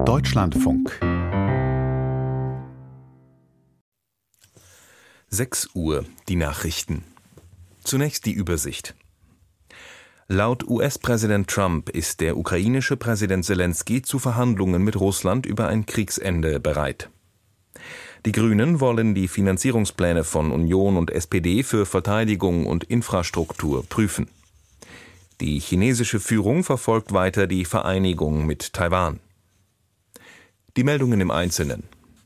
Deutschlandfunk 6 Uhr, die Nachrichten. Zunächst die Übersicht. Laut US-Präsident Trump ist der ukrainische Präsident Selenskyj zu Verhandlungen mit Russland über ein Kriegsende bereit. Die Grünen wollen die Finanzierungspläne von Union und SPD für Verteidigung und Infrastruktur prüfen. Die chinesische Führung verfolgt weiter die Vereinigung mit Taiwan. Die Meldungen im Einzelnen.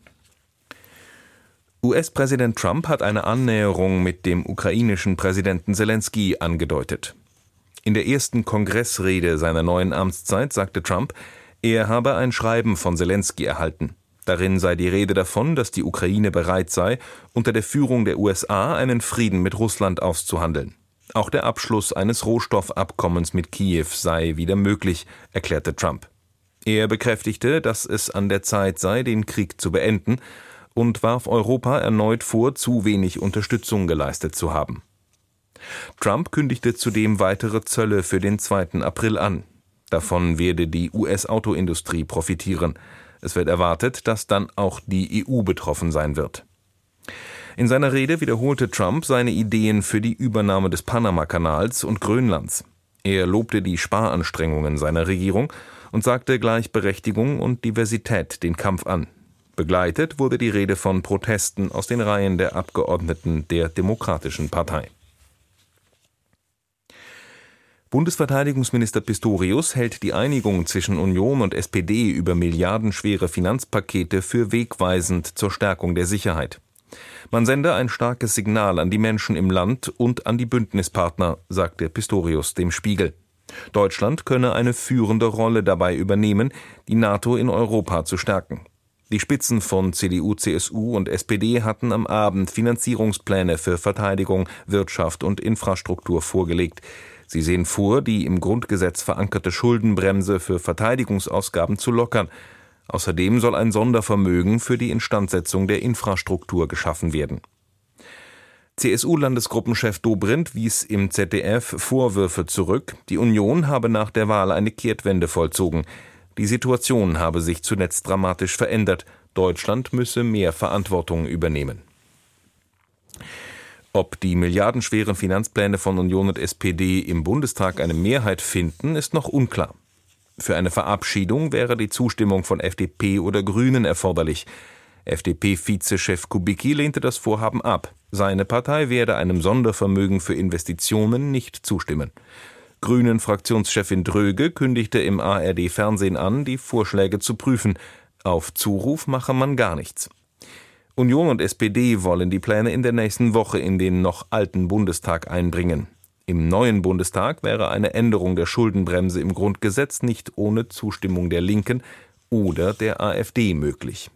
US-Präsident Trump hat eine Annäherung mit dem ukrainischen Präsidenten Selenskyj angedeutet. In der ersten Kongressrede seiner neuen Amtszeit sagte Trump, er habe ein Schreiben von Selenskyj erhalten. Darin sei die Rede davon, dass die Ukraine bereit sei, unter der Führung der USA einen Frieden mit Russland auszuhandeln. Auch der Abschluss eines Rohstoffabkommens mit Kiew sei wieder möglich, erklärte Trump. Er bekräftigte, dass es an der Zeit sei, den Krieg zu beenden, und warf Europa erneut vor, zu wenig Unterstützung geleistet zu haben. Trump kündigte zudem weitere Zölle für den 2. April an. Davon werde die US-Autoindustrie profitieren. Es wird erwartet, dass dann auch die EU betroffen sein wird. In seiner Rede wiederholte Trump seine Ideen für die Übernahme des Panama-Kanals und Grönlands. Er lobte die Sparanstrengungen seiner Regierung und sagte Gleichberechtigung und Diversität den Kampf an. Begleitet wurde die Rede von Protesten aus den Reihen der Abgeordneten der Demokratischen Partei. Bundesverteidigungsminister Pistorius hält die Einigung zwischen Union und SPD über milliardenschwere Finanzpakete für wegweisend zur Stärkung der Sicherheit. Man sende ein starkes Signal an die Menschen im Land und an die Bündnispartner, sagte Pistorius dem Spiegel. Deutschland könne eine führende Rolle dabei übernehmen, die NATO in Europa zu stärken. Die Spitzen von CDU, CSU und SPD hatten am Abend Finanzierungspläne für Verteidigung, Wirtschaft und Infrastruktur vorgelegt. Sie sehen vor, die im Grundgesetz verankerte Schuldenbremse für Verteidigungsausgaben zu lockern. Außerdem soll ein Sondervermögen für die Instandsetzung der Infrastruktur geschaffen werden. CSU-Landesgruppenchef Dobrindt wies im ZDF Vorwürfe zurück, die Union habe nach der Wahl eine Kehrtwende vollzogen. Die Situation habe sich zuletzt dramatisch verändert. Deutschland müsse mehr Verantwortung übernehmen. Ob die milliardenschweren Finanzpläne von Union und SPD im Bundestag eine Mehrheit finden, ist noch unklar. Für eine Verabschiedung wäre die Zustimmung von FDP oder Grünen erforderlich. FDP-Vizechef Kubicki lehnte das Vorhaben ab. Seine Partei werde einem Sondervermögen für Investitionen nicht zustimmen. Grünen-Fraktionschefin Dröge kündigte im ARD-Fernsehen an, die Vorschläge zu prüfen. Auf Zuruf mache man gar nichts. Union und SPD wollen die Pläne in der nächsten Woche in den noch alten Bundestag einbringen. Im neuen Bundestag wäre eine Änderung der Schuldenbremse im Grundgesetz nicht ohne Zustimmung der Linken oder der AfD möglich.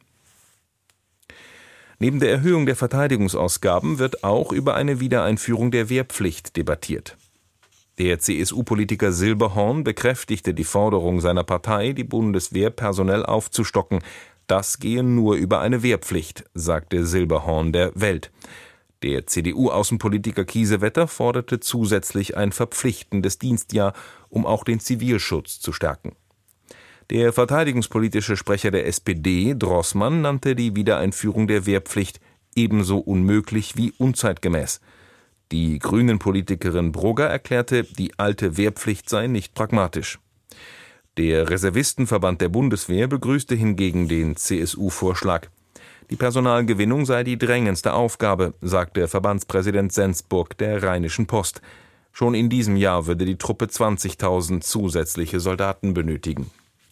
Neben der Erhöhung der Verteidigungsausgaben wird auch über eine Wiedereinführung der Wehrpflicht debattiert. Der CSU-Politiker Silberhorn bekräftigte die Forderung seiner Partei, die Bundeswehr personell aufzustocken. Das gehe nur über eine Wehrpflicht, sagte Silberhorn der Welt. Der CDU-Außenpolitiker Kiesewetter forderte zusätzlich ein verpflichtendes Dienstjahr, um auch den Zivilschutz zu stärken. Der verteidigungspolitische Sprecher der SPD, Drossmann, nannte die Wiedereinführung der Wehrpflicht ebenso unmöglich wie unzeitgemäß. Die Grünen-Politikerin Brugger erklärte, die alte Wehrpflicht sei nicht pragmatisch. Der Reservistenverband der Bundeswehr begrüßte hingegen den CSU-Vorschlag. Die Personalgewinnung sei die drängendste Aufgabe, sagte Verbandspräsident Sensburg der Rheinischen Post. Schon in diesem Jahr würde die Truppe 20.000 zusätzliche Soldaten benötigen.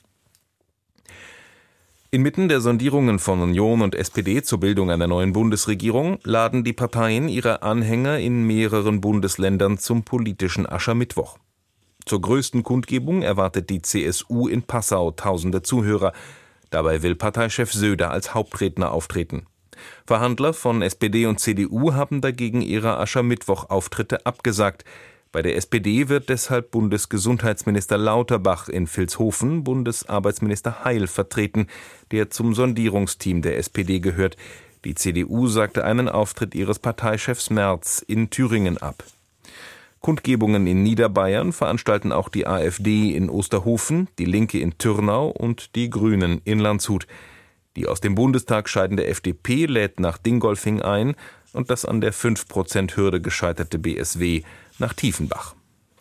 Inmitten der Sondierungen von Union und SPD zur Bildung einer neuen Bundesregierung laden die Parteien ihre Anhänger in mehreren Bundesländern zum politischen Aschermittwoch. Zur größten Kundgebung erwartet die CSU in Passau tausende Zuhörer. Dabei will Parteichef Söder als Hauptredner auftreten. Verhandler von SPD und CDU haben dagegen ihre Aschermittwoch-Auftritte abgesagt. Bei der SPD wird deshalb Bundesgesundheitsminister Lauterbach in Vilshofen Bundesarbeitsminister Heil vertreten, der zum Sondierungsteam der SPD gehört. Die CDU sagte einen Auftritt ihres Parteichefs Merz in Thüringen ab. Kundgebungen in Niederbayern veranstalten auch die AfD in Osterhofen, die Linke in Türnau und die Grünen in Landshut. Die aus dem Bundestag scheidende FDP lädt nach Dingolfing ein und das an der 5%-Hürde gescheiterte BSW nach Tiefenbach.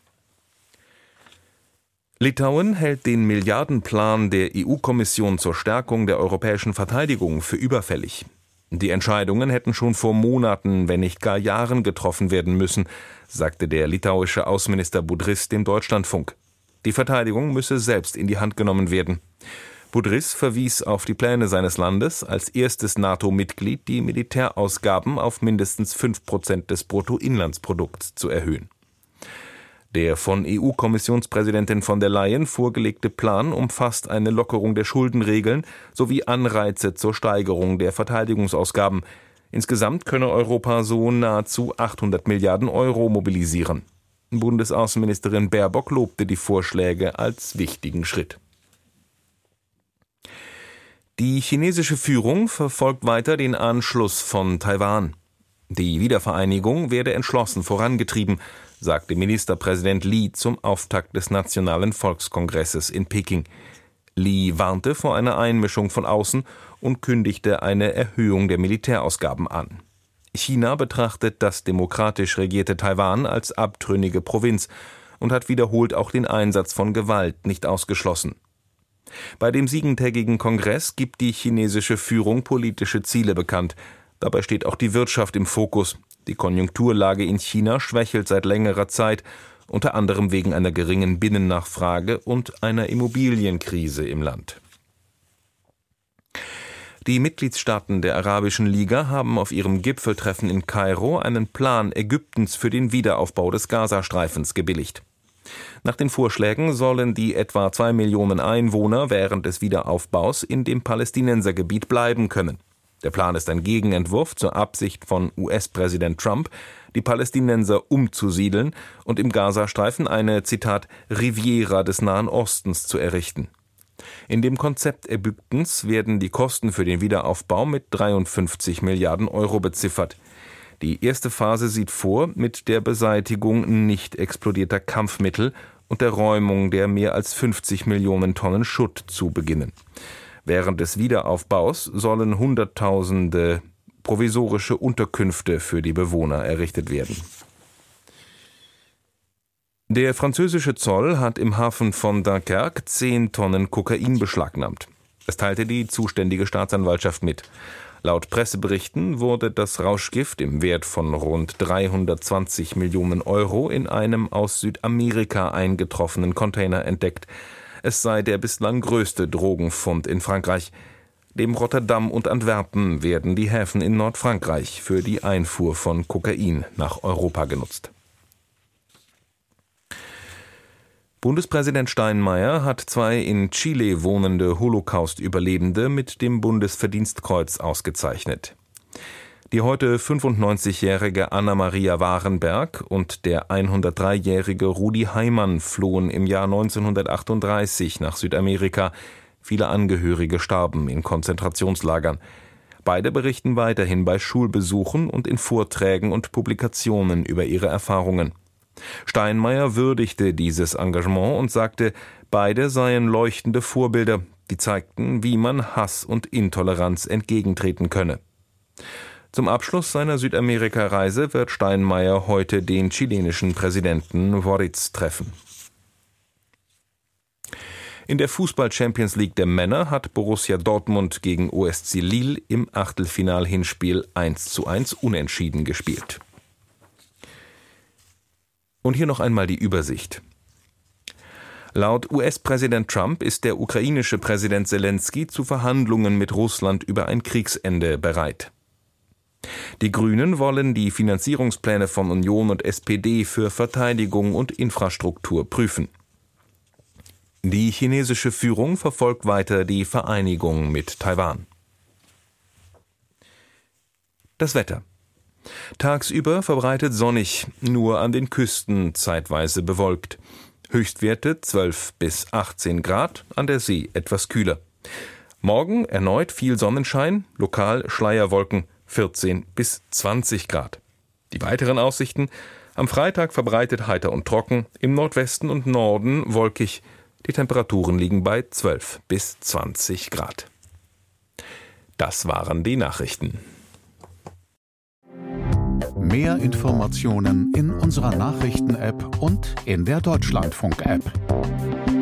Litauen hält den Milliardenplan der EU-Kommission zur Stärkung der europäischen Verteidigung für überfällig. Die Entscheidungen hätten schon vor Monaten, wenn nicht gar Jahren getroffen werden müssen, sagte der litauische Außenminister Budrys dem Deutschlandfunk. Die Verteidigung müsse selbst in die Hand genommen werden. Budrys verwies auf die Pläne seines Landes, als erstes NATO-Mitglied die Militärausgaben auf mindestens 5% des Bruttoinlandsprodukts zu erhöhen. Der von EU-Kommissionspräsidentin von der Leyen vorgelegte Plan umfasst eine Lockerung der Schuldenregeln sowie Anreize zur Steigerung der Verteidigungsausgaben. Insgesamt könne Europa so nahezu 800 Milliarden Euro mobilisieren. Bundesaußenministerin Baerbock lobte die Vorschläge als wichtigen Schritt. Die chinesische Führung verfolgt weiter den Anschluss von Taiwan. Die Wiedervereinigung werde entschlossen vorangetrieben, sagte Ministerpräsident Li zum Auftakt des Nationalen Volkskongresses in Peking. Li warnte vor einer Einmischung von außen und kündigte eine Erhöhung der Militärausgaben an. China betrachtet das demokratisch regierte Taiwan als abtrünnige Provinz und hat wiederholt auch den Einsatz von Gewalt nicht ausgeschlossen. Bei dem siebentägigen Kongress gibt die chinesische Führung politische Ziele bekannt. Dabei steht auch die Wirtschaft im Fokus. Die Konjunkturlage in China schwächelt seit längerer Zeit, unter anderem wegen einer geringen Binnennachfrage und einer Immobilienkrise im Land. Die Mitgliedstaaten der Arabischen Liga haben auf ihrem Gipfeltreffen in Kairo einen Plan Ägyptens für den Wiederaufbau des Gazastreifens gebilligt. Nach den Vorschlägen sollen die etwa 2 Millionen Einwohner während des Wiederaufbaus in dem Palästinensergebiet bleiben können. Der Plan ist ein Gegenentwurf zur Absicht von US-Präsident Trump, die Palästinenser umzusiedeln und im Gazastreifen eine, Zitat, Riviera des Nahen Ostens zu errichten. In dem Konzept Ägyptens werden die Kosten für den Wiederaufbau mit 53 Milliarden Euro beziffert. Die erste Phase sieht vor, mit der Beseitigung nicht explodierter Kampfmittel und der Räumung der mehr als 50 Millionen Tonnen Schutt zu beginnen. Während des Wiederaufbaus sollen Hunderttausende provisorische Unterkünfte für die Bewohner errichtet werden. Der französische Zoll hat im Hafen von Dunkerque 10 Tonnen Kokain beschlagnahmt. Das teilte die zuständige Staatsanwaltschaft mit. Laut Presseberichten wurde das Rauschgift im Wert von rund 320 Millionen Euro in einem aus Südamerika eingetroffenen Container entdeckt. Es sei der bislang größte Drogenfund in Frankreich. Neben Rotterdam und Antwerpen werden die Häfen in Nordfrankreich für die Einfuhr von Kokain nach Europa genutzt. Bundespräsident Steinmeier hat 2 in Chile wohnende Holocaust-Überlebende mit dem Bundesverdienstkreuz ausgezeichnet. Die heute 95-jährige Anna-Maria Warenberg und der 103-jährige Rudi Heimann flohen im Jahr 1938 nach Südamerika. Viele Angehörige starben in Konzentrationslagern. Beide berichten weiterhin bei Schulbesuchen und in Vorträgen und Publikationen über ihre Erfahrungen. Steinmeier würdigte dieses Engagement und sagte, beide seien leuchtende Vorbilder, die zeigten, wie man Hass und Intoleranz entgegentreten könne. Zum Abschluss seiner Südamerika-Reise wird Steinmeier heute den chilenischen Präsidenten Boric treffen. In der Fußball-Champions League der Männer hat Borussia Dortmund gegen OSC Lille im Achtelfinal-Hinspiel 1:1 unentschieden gespielt. Und hier noch einmal die Übersicht. Laut US-Präsident Trump ist der ukrainische Präsident Selenskyj zu Verhandlungen mit Russland über ein Kriegsende bereit. Die Grünen wollen die Finanzierungspläne von Union und SPD für Verteidigung und Infrastruktur prüfen. Die chinesische Führung verfolgt weiter die Vereinigung mit Taiwan. Das Wetter. Tagsüber verbreitet sonnig, nur an den Küsten zeitweise bewölkt. Höchstwerte 12 bis 18 Grad, an der See etwas kühler. Morgen erneut viel Sonnenschein, lokal Schleierwolken 14 bis 20 Grad. Die weiteren Aussichten: Am Freitag verbreitet heiter und trocken, im Nordwesten und Norden wolkig. Die Temperaturen liegen bei 12 bis 20 Grad. Das waren die Nachrichten. Mehr Informationen in unserer Nachrichten-App und in der Deutschlandfunk-App.